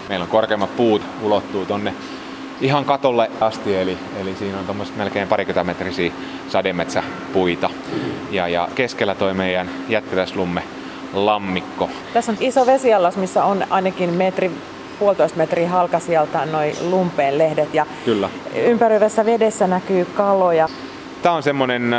Meillä on korkeammat puut, ulottuu tonne ihan katolle asti, eli siinä on tommoset melkein parikymmentämetrisiä sademetsäpuita. Ja keskellä toi meidän jättiläislumme lammikko. Tässä on iso vesiallas, missä on ainakin puolitoista metriä halkasijaltaan noi lumpeen lehdet ja Kyllä. Ympäröivässä vedessä näkyy kaloja. Tämä on semmoinen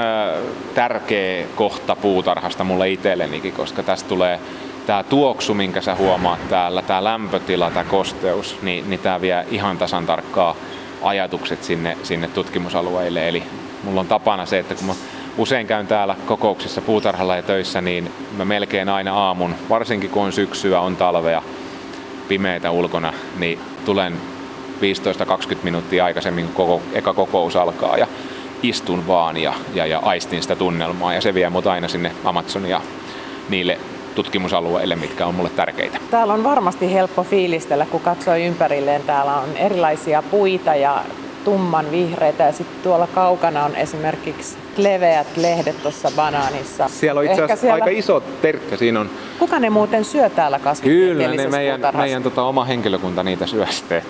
tärkeä kohta puutarhasta mulle itsellenikin, koska tästä tulee tämä tuoksu, minkä sä huomaat täällä, tämä lämpötila, tämä kosteus, niin tämä vie ihan tasan tarkkaa ajatukset sinne tutkimusalueille. Eli mulla on tapana se, että kun mä usein käyn täällä kokouksissa puutarhalla ja töissä, niin mä melkein aina aamun, varsinkin kun on syksyä, on talvea, pimeätä ulkona, niin tulen 15-20 minuuttia aikaisemmin, kun eka kokous alkaa ja istun vaan ja aistin sitä tunnelmaa ja se vie mut aina sinne Amazonia niille tutkimusalueille, mitkä on mulle tärkeitä. Täällä on varmasti helppo fiilistellä, kun katsoo ympärilleen. Täällä on erilaisia puita ja tumman vihreitä ja sitten tuolla kaukana on esimerkiksi leveät lehdet tuossa banaanissa. Siellä on itse asiassa aika iso terkkä. Siinä on... Kuka ne muuten syö täällä kasvitieteellisessä Kyllä, meidän oma henkilökunta niitä syö sitten.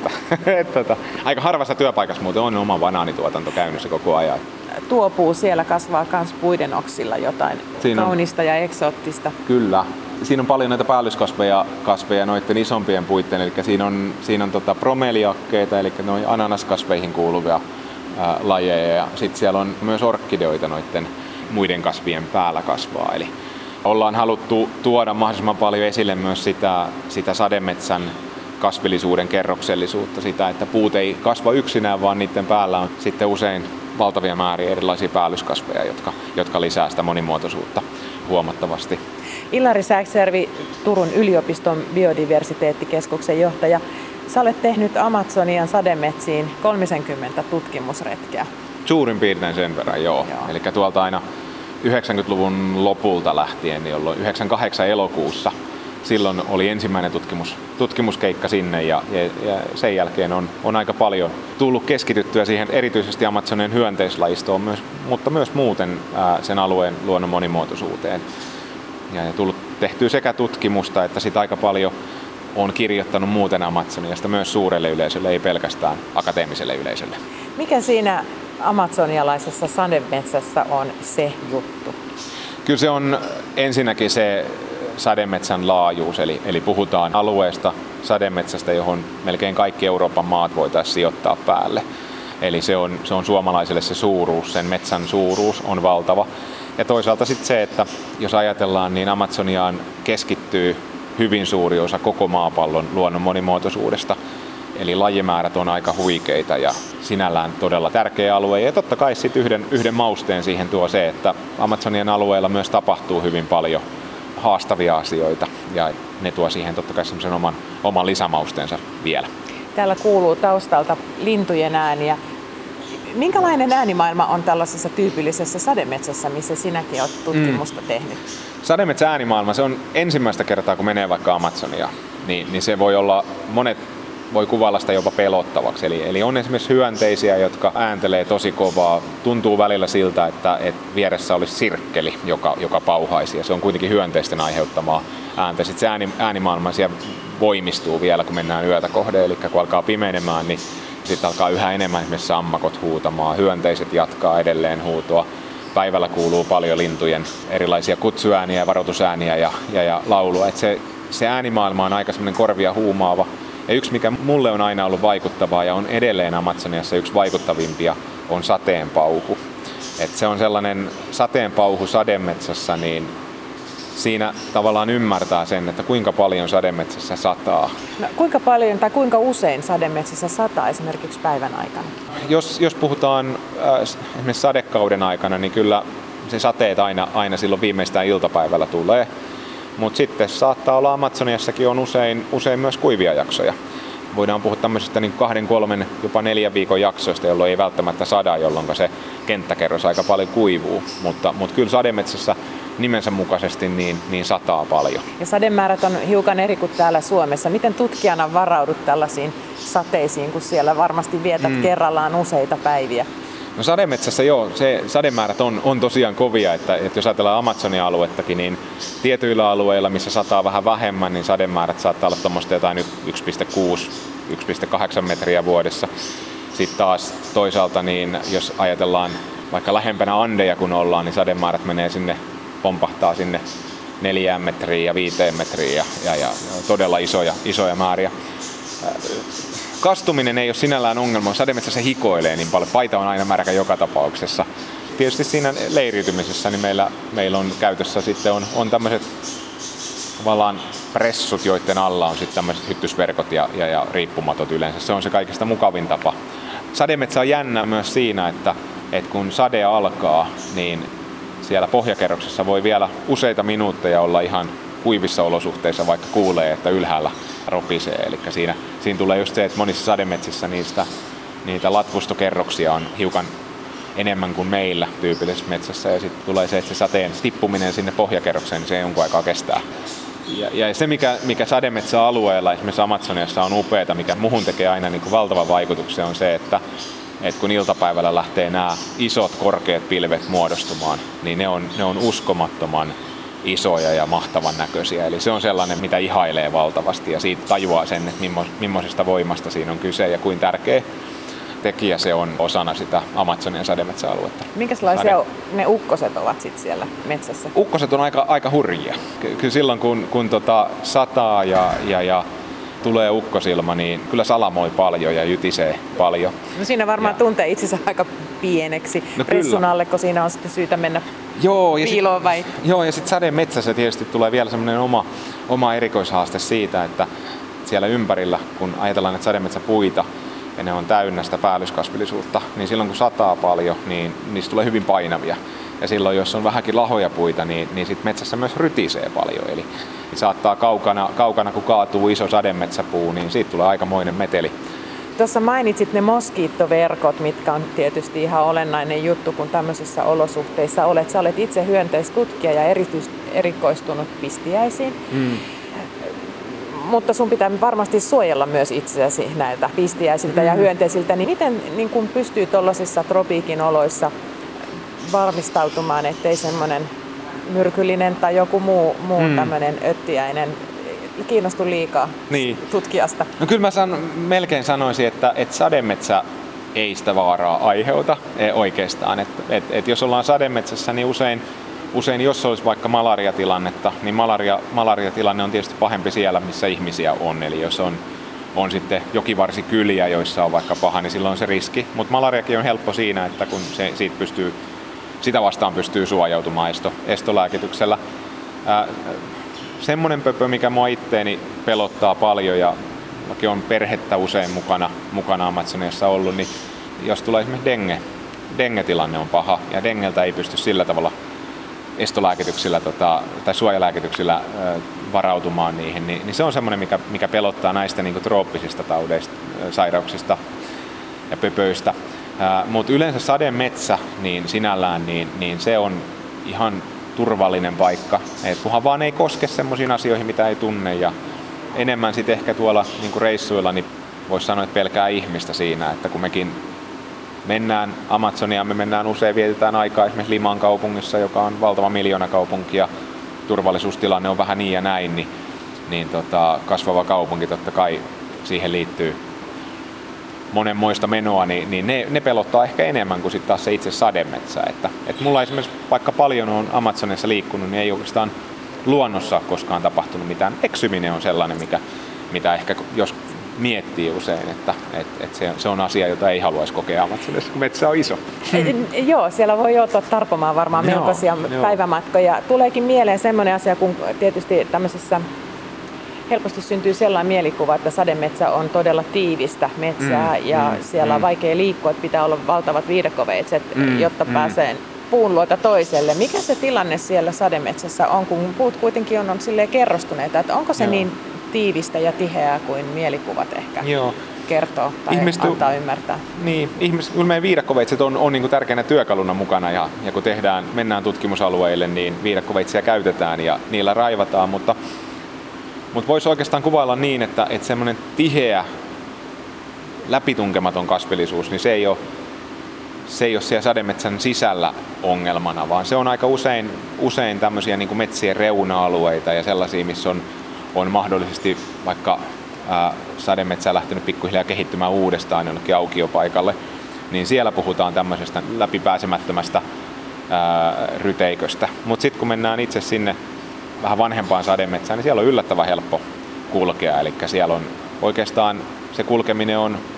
Aika harvassa työpaikassa muuten on oma banaanituotanto käynnissä koko ajan. Tuo puu siellä kasvaa myös puiden oksilla jotain kaunista ja eksoottista. Kyllä. Siinä on paljon näitä päällyskasveja noiden isompien puitten, eli siinä on bromeliakkeita, eli noin ananaskasveihin kuuluvia lajeja, ja sitten siellä on myös orkideoita noiden muiden kasvien päällä kasvaa. Eli ollaan haluttu tuoda mahdollisimman paljon esille myös sitä sademetsän kasvillisuuden kerroksellisuutta, sitä, että puut ei kasva yksinään, vaan niiden päällä on sitten usein valtavia määriä erilaisia päällyskasveja, jotka lisää sitä monimuotoisuutta huomattavasti. Ilari Säikjärvi, Turun yliopiston biodiversiteettikeskuksen johtaja. Sä olet tehnyt Amazonian sademetsiin 30 tutkimusretkeä. Suurin piirtein sen verran, joo. Eli tuolta aina 90-luvun lopulta lähtien, jolloin 98 elokuussa, silloin oli ensimmäinen tutkimuskeikka sinne ja sen jälkeen on aika paljon tullut keskityttyä siihen erityisesti Amazonian hyönteislajistoon, mutta myös muuten sen alueen luonnon monimuotoisuuteen. Ja tullut tehtyä sekä tutkimusta että sitä aika paljon on kirjoittanut muuten Amazoniasta myös suurelle yleisölle, ei pelkästään akateemiselle yleisölle. Mikä siinä amazonialaisessa sademetsässä on se juttu? Kyllä se on ensinnäkin se sademetsän laajuus, eli puhutaan alueesta sademetsästä, johon melkein kaikki Euroopan maat voitaisiin sijoittaa päälle. Eli se on suomalaiselle se suuruus, sen metsän suuruus on valtava. Ja toisaalta sitten se, että jos ajatellaan, niin Amazoniaan keskittyy hyvin suuri osa koko maapallon luonnon monimuotoisuudesta. Eli lajimäärät on aika huikeita ja sinällään todella tärkeä alue. Ja totta kai sitten yhden mausteen siihen tuo se, että Amazonian alueella myös tapahtuu hyvin paljon haastavia asioita. Ja ne tuo siihen totta kai semmoisen oman lisämausteensa vielä. Täällä kuuluu taustalta lintujen ääniä. Minkälainen äänimaailma on tällaisessa tyypillisessä sademetsässä, missä sinäkin olet tutkimusta tehnyt? Sademetsä äänimaailma, se on ensimmäistä kertaa, kun menee vaikka Amazoniaan, niin se voi olla, monet voi kuvailla sitä jopa pelottavaksi. Eli on esimerkiksi hyönteisiä, jotka ääntelee tosi kovaa. Tuntuu välillä siltä, että vieressä olisi sirkkeli, joka pauhaisi, ja se on kuitenkin hyönteisten aiheuttamaa ääntä. Sitten se äänimaailma siellä voimistuu vielä, kun mennään yötä kohde, eli kun alkaa pimeinemään, niin sitten alkaa yhä enemmän esimerkiksi sammakot huutamaan, hyönteiset jatkaa edelleen huutoa. Päivällä kuuluu paljon lintujen erilaisia kutsuääniä, varoitusääniä ja laulua. Et se äänimaailma on aika semmoinen korvia huumaava. Ja yksi, mikä mulle on aina ollut vaikuttavaa ja on edelleen Amazoniassa yksi vaikuttavimpia, on sateenpauhu. Et se on sellainen sateenpauhu sademetsässä, niin siinä tavallaan ymmärtää sen, että kuinka paljon sademetsässä sataa. No, kuinka paljon tai kuinka usein sademetsässä sataa esimerkiksi päivän aikana? Jos puhutaan esimerkiksi sadekauden aikana, niin kyllä se sateet aina silloin viimeistään iltapäivällä tulee. Mutta sitten saattaa olla Amazoniassakin on usein myös kuivia jaksoja. Voidaan puhua tämmöisistä niin 2, 3, jopa 4 viikon jaksoista, jolloin ei välttämättä sada, jolloin se kenttäkerros aika paljon kuivuu. Mutta kyllä sademetsässä nimensä mukaisesti niin sataa paljon. Ja sademäärät on hiukan eri kuin täällä Suomessa. Miten tutkijana varaudut tällaisiin sateisiin, kun siellä varmasti vietät kerrallaan useita päiviä? No sademetsässä joo, sademäärät on tosiaan kovia, että jos ajatellaan Amazonin aluettakin, niin tietyillä alueilla, missä sataa vähän vähemmän, niin sademäärät saattaa olla tuommoista jotain 1,6-1,8 metriä vuodessa. Sitten taas toisaalta, niin jos ajatellaan vaikka lähempänä Andeja kun ollaan, niin sademäärät menee sinne, pompahtaa sinne 4 metriin ja 5 metriin ja todella isoja määriä. Kastuminen ei ole sinällään ongelma, sademetsässä hikoilee niin paljon, paita on aina märkä joka tapauksessa. Tietysti siinä leiriytymisessä niin meillä on käytössä sitten on tämmöiset tavallaan pressut, joiden alla on sitten tämmöiset hyttysverkot ja riippumatot yleensä. Se on se kaikista mukavin tapa. Sademetsä on jännä myös siinä, että kun sade alkaa, niin siellä pohjakerroksessa voi vielä useita minuutteja olla ihan kuivissa olosuhteissa, vaikka kuulee, että ylhäällä ropisee. Eli siinä tulee just se, että monissa sademetsissä niitä latvustokerroksia on hiukan enemmän kuin meillä tyypillisessä metsässä. Ja sitten tulee se, että se sateen tippuminen sinne pohjakerrokseen, niin se jonkun aikaa kestää. Ja se, mikä sademetsäalueella, esimerkiksi Amazoniassa on upeata, mikä muhun tekee aina niin kuin valtavan vaikutuksen, on se, että kun iltapäivällä lähtee nämä isot korkeat pilvet muodostumaan, niin ne on uskomattoman isoja ja mahtavan näköisiä. Eli se on sellainen, mitä ihailee valtavasti ja siitä tajuaa sen, että millaisesta voimasta siinä on kyse ja kuinka tärkeä tekijä se on osana sitä Amazonian sademetsäaluetta. Minkälaisia ne ukkoset ovat sitten siellä metsässä? Ukkoset on aika hurjia. Kyllä silloin kun sataa ja tulee ukkosilma, niin kyllä salamoi paljon ja jytisee paljon. No siinä varmaan tuntee itsensä aika pieneksi pressun alle, kun siinä on sitten syytä mennä piiloon vai? Joo, ja sitten sademetsässä tietysti tulee vielä semmoinen oma erikoishaaste siitä, että siellä ympärillä, kun ajatellaan näitä sademetsäpuita, ja ne on täynnä sitä päällyskasvillisuutta, niin silloin kun sataa paljon, niin niistä tulee hyvin painavia. Ja silloin, jos on vähänkin lahoja puita, niin sit metsässä myös rytisee paljon. Eli saattaa kaukana kun kaatuu iso sademetsäpuu, niin siitä tulee aikamoinen meteli. Tuossa mainitsit ne moskiittoverkot, mitkä on tietysti ihan olennainen juttu, kun tämmöisissä olosuhteissa olet. Sä olet itse hyönteistutkija ja erikoistunut pistiäisiin. Mutta sun pitää varmasti suojella myös itseäsi näiltä pistiäisiltä ja hyönteisiltä. Niin miten niin kun pystyy tuollaisissa tropiikin oloissa varmistautumaan, ettei semmoinen myrkyllinen tai joku muu tämmöinen öttiäinen kiinnostu liikaa tutkijasta? No kyllä mä melkein sanoisin, että sademetsä ei sitä vaaraa aiheuta oikeastaan. Et jos ollaan sademetsässä, niin usein jos olisi vaikka malariatilannetta, niin malariatilanne on tietysti pahempi siellä, missä ihmisiä on. Eli jos on sitten jokivarsikyliä, joissa on vaikka paha, niin silloin on se riski. Mutta malariakin on helppo siinä, että kun sitä vastaan pystyy suojautumaan estolääkityksellä. Semmoinen pöpö, mikä mua itteeni pelottaa paljon ja vaikka on perhettä usein mukana Amazoniassa ollut, niin jos tulee esimerkiksi dengue-tilanne on paha ja dengeltä ei pysty sillä tavalla estolääkityksillä tai suojalääkityksillä varautumaan niihin, niin se on semmoinen, mikä pelottaa näistä niin kuin trooppisista taudeista, sairauksista ja pöpöistä. Mutta yleensä sademetsä niin sinällään niin se on ihan turvallinen paikka, kunhan vaan ei koske semmoisiin asioihin, mitä ei tunne. Ja enemmän sitten ehkä tuolla niin kuin reissuilla niin voisi sanoa, että pelkää ihmistä siinä, että kun mekin mennään Amazoniaan, me mennään usein, vietetään aikaa esimerkiksi Liman kaupungissa, joka on valtava miljoonakaupunki ja turvallisuustilanne on vähän niin ja näin, niin kasvava kaupunki totta kai siihen liittyy monenmoista menoa, niin ne pelottaa ehkä enemmän kuin sitten taas se itse sademetsä. Että mulla esimerkiksi vaikka paljon on Amazonissa liikkunut, niin ei oikeastaan luonnossa ole koskaan tapahtunut mitään. Eksyminen on sellainen, mitä ehkä jos miettii usein, että se on asia, jota ei haluaisi kokea Amazonissa, kun metsä on iso. Joo, siellä voi joutua tarpomaan varmaan melkoisia päivämatkoja. Tuleekin mieleen semmoinen asia, kun tietysti tämmöisessä helposti syntyy sellainen mielikuva, että sademetsä on todella tiivistä metsää ja siellä on vaikea liikkua, että pitää olla valtavat viidakoveitset, jotta pääsee puun luota toiselle. Mikä se tilanne siellä sademetsässä on, kun puut kuitenkin on silleen kerrostuneita, että onko se niin tiivistä ja tiheää kuin mielikuvat ehkä kertoo tai antaa ymmärtää? Niin, kyllä meidän viidakkoveitset on niin kuin tärkeänä työkaluna mukana ja kun mennään tutkimusalueille, niin viidakkoveitsiä käytetään ja niillä raivataan, mutta voisi oikeastaan kuvailla niin, että semmoinen tiheä, läpitunkematon kasvillisuus, niin se ei ole se ei ole siellä sademetsän sisällä ongelmana, vaan se on aika usein tämmöisiä niin kuin metsien reuna-alueita ja sellaisia, missä on mahdollisesti vaikka sademetsä lähtenyt pikkuhiljaa kehittymään uudestaan jollekin aukiopaikalle, niin siellä puhutaan tämmöisestä läpipääsemättömästä ryteiköstä. Mutta sitten kun mennään itse sinne vähän vanhempaan sademetsään, niin siellä on yllättävän helppo kulkea. Eli siellä on oikeastaan se kulkeminen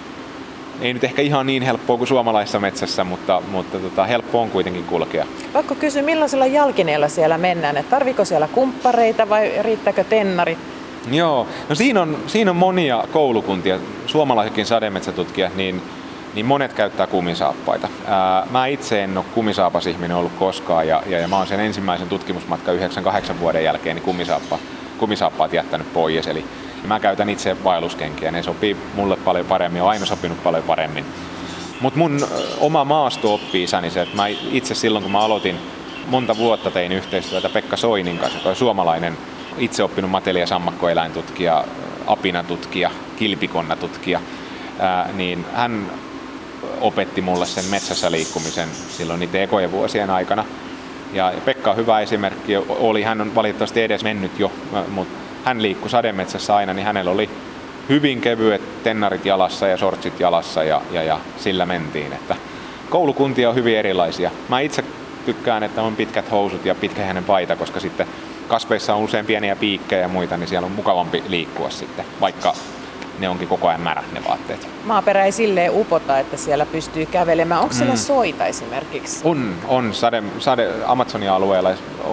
ei nyt ehkä ihan niin helppoa kuin suomalaisessa metsässä, mutta helppo on kuitenkin kulkea. Pakko kysyä, millaisella jalkineella siellä mennään? Et tarviko siellä kumppareita vai riittääkö tennarit? Joo, no siinä on monia koulukuntia, suomalaisetkin sademetsätutkijat, niin monet käyttää kumisaappaita. Mä itse en ole kumisaapasihminen ollut koskaan ja mä oon sen ensimmäisen tutkimusmatkan 9-8 vuoden jälkeen niin kumisaappaat jättänyt pois. Eli mä käytän itse vaelluskenkiä, ne sopii mulle paljon paremmin, on aina sopinut paljon paremmin. Mutta mun oma maasto oppii isäni se, että mä itse silloin kun mä aloitin, monta vuotta tein yhteistyötä Pekka Soinin kanssa, joka on suomalainen itse oppinut mateli- ja sammakkoeläintutkija, apinatutkija, kilpikonnatutkija, niin hän opetti mulle sen metsässä liikkumisen silloin niiden ekojen vuosien aikana. Ja Pekka on hyvä esimerkki, hän on valitettavasti edes mennyt jo, mutta hän liikkui sademetsässä aina, niin hänellä oli hyvin kevyet tennarit jalassa ja shortsit jalassa ja sillä mentiin. Että koulukuntia on hyvin erilaisia. Mä itse tykkään, että on pitkät housut ja pitkähäinen paita, koska sitten kasveissa on usein pieniä piikkejä ja muita, niin siellä on mukavampi liikkua sitten, vaikka ne onkin koko ajan märät ne vaatteet. Maaperä ei silleen upota, että siellä pystyy kävelemään. Onko siellä soita esimerkiksi? On. Amazonia-alueella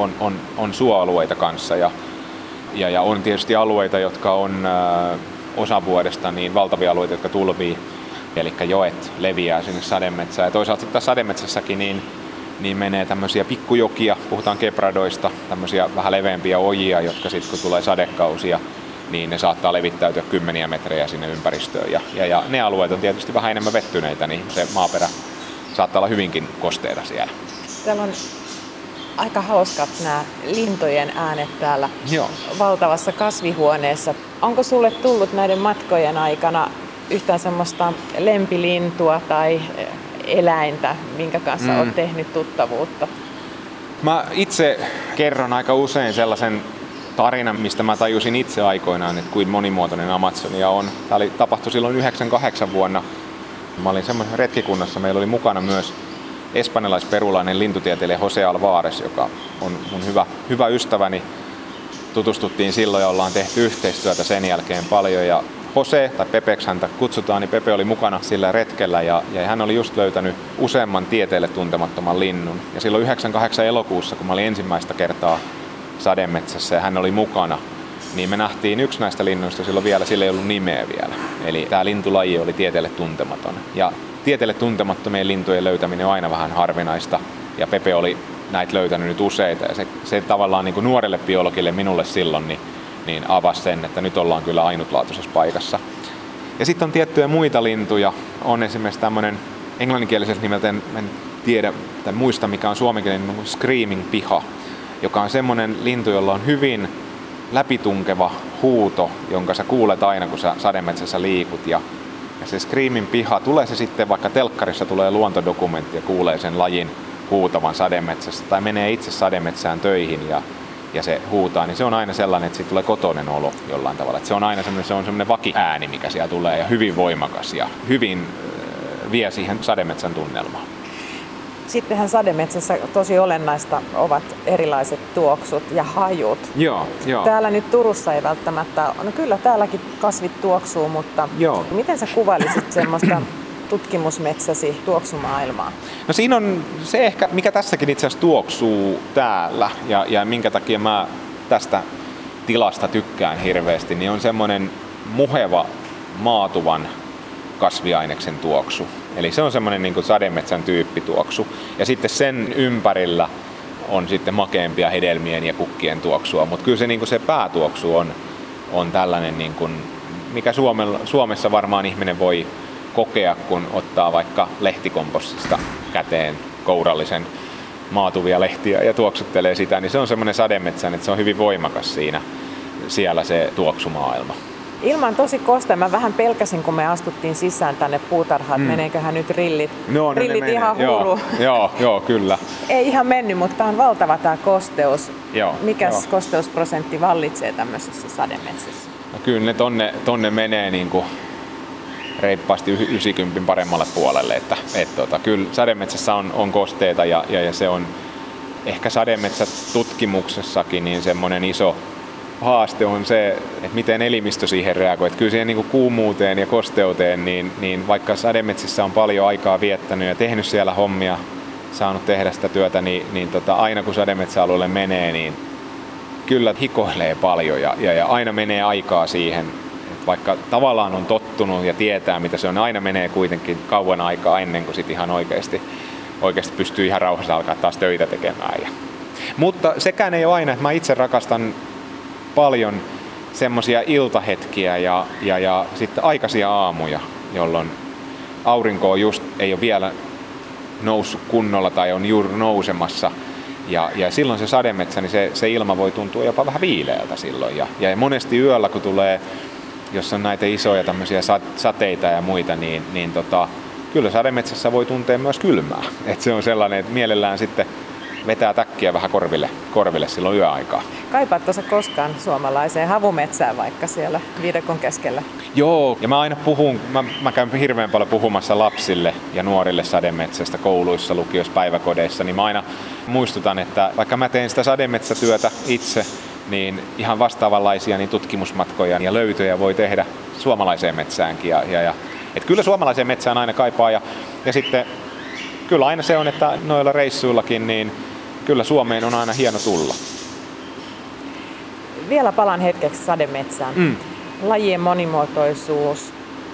on suoalueita kanssa ja on tietysti alueita, jotka on osa vuodesta niin valtavia alueita, jotka tulvii. Eli joet leviää sinne sademetsään. Ja toisaalta tässä sademetsässäkin niin menee tämmöisiä pikkujokia, puhutaan kebradoista, tämmöisiä vähän leveämpiä ojia, jotka sitten kun tulee sadekausia, niin ne saattaa levittäytyä kymmeniä metrejä sinne ympäristöön. Ja ne alueet on tietysti vähän enemmän vettyneitä, niin se maaperä saattaa olla hyvinkin kosteita siellä. Täällä on aika hauskat nämä lintujen äänet täällä valtavassa kasvihuoneessa. Onko sulle tullut näiden matkojen aikana yhtään semmoista lempilintua tai eläintä, minkä kanssa olet tehnyt tuttavuutta? Mä itse kerron aika usein sellaisen tarinan, mistä mä tajusin itse aikoinaan, että kuin monimuotoinen Amazonia on. Tämä tapahtui silloin 98 vuonna. Mä olin semmoisessa retkikunnassa, meillä oli mukana myös espanjalaisperulainen lintutieteilijä Jose Alvarez, joka on mun hyvä ystäväni. Tutustuttiin silloin ja ollaan tehty yhteistyötä sen jälkeen paljon. Ja Jose, tai Pepeksi häntä kutsutaan, niin Pepe oli mukana sillä retkellä ja hän oli just löytänyt useamman tieteelle tuntemattoman linnun. Ja silloin 98 elokuussa, kun mä olin ensimmäistä kertaa sademetsässä ja hän oli mukana, niin me nähtiin yksi näistä linnuista silloin vielä, sillä ei ollut nimeä vielä. Eli tämä lintulaji oli tieteelle tuntematon. Ja tieteelle tuntemattomien lintujen löytäminen on aina vähän harvinaista. Ja Pepe oli näitä löytänyt nyt useita. Ja se tavallaan niin kuin nuorelle biologille, minulle silloin, niin avasi sen, että nyt ollaan kyllä ainutlaatuisessa paikassa. Ja sitten on tiettyjä muita lintuja. On esimerkiksi tämmöinen englanninkielisesti nimeltä, en tiedä tai muista mikä on suomenkielinen, screaming piha, joka on semmoinen lintu, jolla on hyvin läpitunkeva huuto, jonka sä kuulet aina, kun sä sademetsässä liikut. Ja se screaming piha, tulee se sitten vaikka telkkarissa tulee luontodokumentti ja kuulee sen lajin huutavan sademetsässä tai menee itse sademetsään töihin ja se huutaa, niin se on aina sellainen, että siitä tulee kotoinen olo jollain tavalla. Että se on aina semmoinen vakiääni, mikä siellä tulee ja hyvin voimakas ja hyvin vie siihen sademetsän tunnelmaan. Sittenhän sademetsässä tosi olennaista ovat erilaiset tuoksut ja hajut. Joo. Täällä nyt Turussa ei välttämättä, no kyllä täälläkin kasvit tuoksuu, mutta miten sä kuvailisit semmoista tutkimusmetsäsi tuoksumaailmaa? No siinä on se ehkä, mikä tässäkin itse asiassa tuoksuu täällä ja minkä takia mä tästä tilasta tykkään hirveästi, niin on semmoinen muheva maatuvan kasviaineksen tuoksu. Eli se on semmoinen niin kuin sademetsän tyyppituoksu. Ja sitten sen ympärillä on sitten makeampia hedelmien ja kukkien tuoksua. Mutta kyllä se, niin kuin se päätuoksu on tällainen, niin kuin, mikä Suomessa varmaan ihminen voi kokea, kun ottaa vaikka lehtikompostista käteen kourallisen maatuvia lehtiä ja tuoksuttelee sitä. Niin se on semmoinen sademetsän, että se on hyvin voimakas siellä se tuoksumaailma. Ilma on tosi kostea. Mä vähän pelkäsin, kun me astuttiin sisään tänne puutarhaan, että meneeköhän nyt rillit ihan huuruun. Joo, kyllä. Ei ihan mennyt, mutta on valtava tämä kosteus. Mikäs joo. kosteusprosentti vallitsee tämmöisessä sademetsässä? No kyllä ne tonne menee niin kuin reippaasti 90 paremmalle puolelle. Että kyllä sademetsässä on kosteita ja se on ehkä sademetsätutkimuksessakin niin semmoinen iso haaste on se, että miten elimistö siihen reagoi. Että kyllä siihen niin kuin kuumuuteen ja kosteuteen, niin vaikka sademetsissä on paljon aikaa viettänyt ja tehnyt siellä hommia, saanut tehdä sitä työtä, niin aina kun sademetsäalueelle menee, niin kyllä hikoilee paljon ja aina menee aikaa siihen. Että vaikka tavallaan on tottunut ja tietää mitä se on, aina menee kuitenkin kauan aikaa ennen kuin sit ihan oikeasti pystyy ihan rauhassa alkaa taas töitä tekemään. Mutta sekään ei ole aina, että mä itse rakastan paljon semmoisia iltahetkiä ja sitten aikaisia aamuja, jolloin aurinko ei ole vielä noussut kunnolla tai on juuri nousemassa. Ja silloin se sademetsä, niin se ilma voi tuntua jopa vähän viileältä silloin. Ja monesti yöllä, kun tulee, jos on näitä isoja tämmöisiä sateita ja muita, niin kyllä sademetsässä voi tuntea myös kylmää. Et se on sellainen, että mielellään sitten vetää täkkiä vähän korville silloin yöaikaa. Kaipaatko sä koskaan suomalaiseen havumetsään vaikka siellä viidakon keskellä? Joo, ja mä aina puhun, mä käyn hirveän paljon puhumassa lapsille ja nuorille sademetsästä kouluissa, lukioissa, päiväkodeissa, niin mä aina muistutan, että vaikka mä teen sitä sademetsätyötä itse, niin ihan vastaavanlaisia niin tutkimusmatkoja ja löytöjä voi tehdä suomalaiseen metsäänkin. Et kyllä suomalaiseen metsään aina kaipaa ja sitten kyllä aina se on, että noilla reissuillakin, niin kyllä Suomeen on aina hieno tulla. Vielä palaan hetkeksi sademetsään. Lajien monimuotoisuus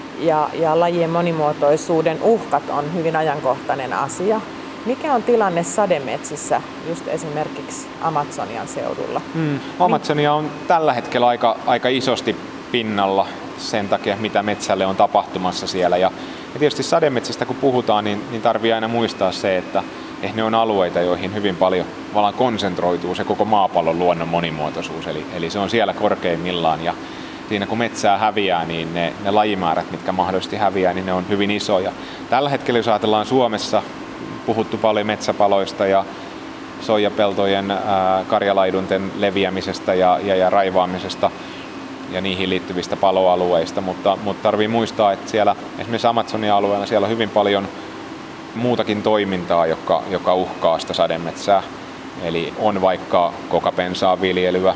ja lajien monimuotoisuuden uhkat on hyvin ajankohtainen asia. Mikä on tilanne sademetsissä, just esimerkiksi Amazonian seudulla? Amazonia on tällä hetkellä aika isosti pinnalla sen takia, mitä metsälle on tapahtumassa siellä. Ja tietysti sademetsistä kun puhutaan, niin tarvii aina muistaa se, että ne on alueita, joihin hyvin paljon konsentroituu se koko maapallon luonnon monimuotoisuus. Eli se on siellä korkeimmillaan ja siinä kun metsää häviää, niin ne lajimäärät, mitkä mahdollisesti häviää, niin ne on hyvin isoja. Tällä hetkellä, jos ajatellaan Suomessa, puhuttu paljon metsäpaloista ja soijapeltojen, karjalaidunten leviämisestä ja raivaamisesta ja niihin liittyvistä paloalueista, mutta tarvii muistaa, että siellä esimerkiksi Amazonia-alueella siellä on hyvin paljon muutakin toimintaa, joka uhkaa sitä sademetsää. Eli on vaikka kokapensaa viljelyä,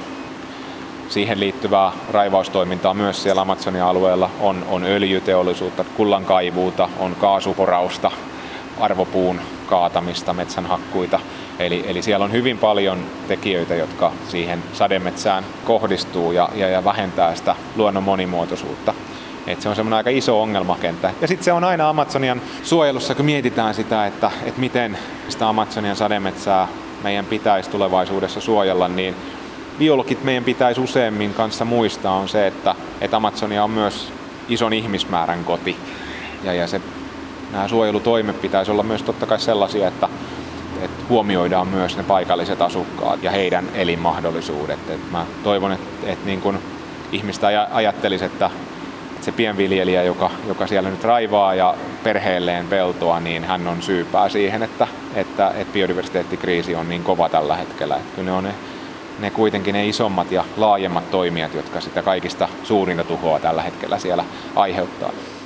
siihen liittyvää raivaustoimintaa myös siellä Amazonia-alueella, on öljyteollisuutta, kullankaivuuta, on kaasuporausta, arvopuun kaatamista, metsänhakkuita. Eli siellä on hyvin paljon tekijöitä, jotka siihen sademetsään kohdistuu ja vähentää sitä luonnon monimuotoisuutta. Et se on semmoinen aika iso ongelmakenttä. Ja sitten se on aina Amazonian suojelussa, kun mietitään sitä, että miten sitä Amazonian sademetsää meidän pitäisi tulevaisuudessa suojella, niin biologit meidän pitäisi useammin kanssa muistaa on se, että Amazonia on myös ison ihmismäärän koti. Ja nämä suojelutoimet pitäisi olla myös totta kai sellaisia, että huomioidaan myös ne paikalliset asukkaat ja heidän elinmahdollisuudet. Mä toivon, että niin kun ihmistä ajattelisi, että se pienviljelijä, joka siellä nyt raivaa ja perheelleen peltoa, niin hän on syypää siihen, että biodiversiteettikriisi on niin kova tällä hetkellä. Että kyllä ne on ne kuitenkin ne isommat ja laajemmat toimijat, jotka sitä kaikista suurinta tuhoa tällä hetkellä siellä aiheuttaa.